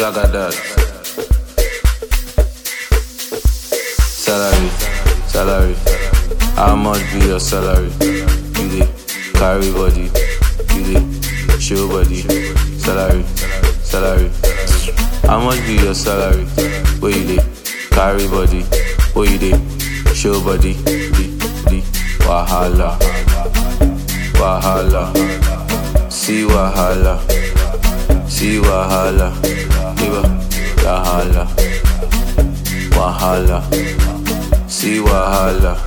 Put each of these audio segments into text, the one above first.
Zagadat. Salary. How much be your salary? You dey carry body, you dey show body. Salary. How much be your salary? Where you dey carry body, where you dey show body. The wahala. See wahala. Liba wahala. See wahala.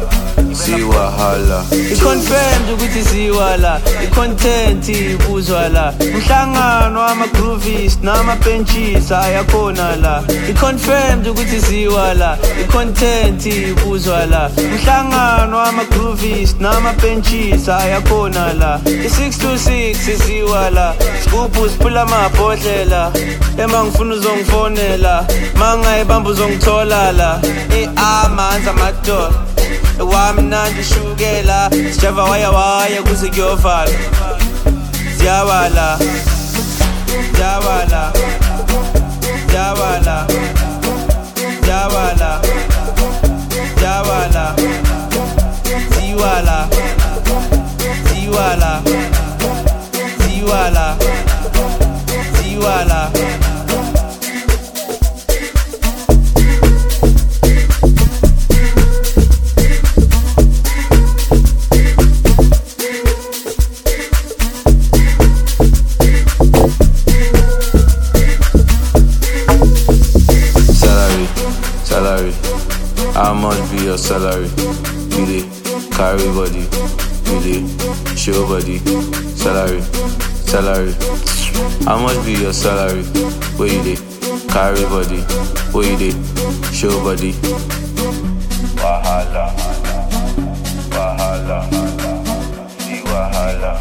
I-confirmed ukuthi siwala i-content ibuzwa la umhlangano wama-groovies nama-benches ayakhona la i-confirmed ukuthi siwala i-content ibuzwa la umhlangano wama-groovies nama-benches ayakhona la i-626 siwala sigubhu siphula amabhodlela ema ngifuna uzongifonela mangayibamba uzongithola la amanzi amadola wamnandi shukela sijava waya kuze kuyovala ziyawala ziwala Salary. How much be your salary? You dey carry body, you dey show body. Salary. How much be your salary? Where you dey carry body, where you dey show body. Wahala. See wahala.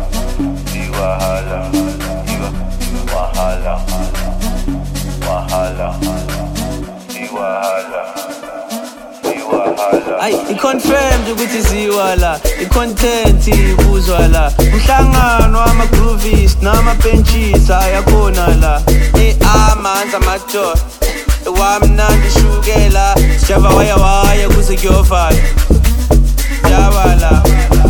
I-confirmed ukuthi siwala i-content ibuzwa la umhlangano wama-groovies nama-benches ayakhona la amanzi amadola wamnandi shukela sijava waya kuze kuyovala ziyawala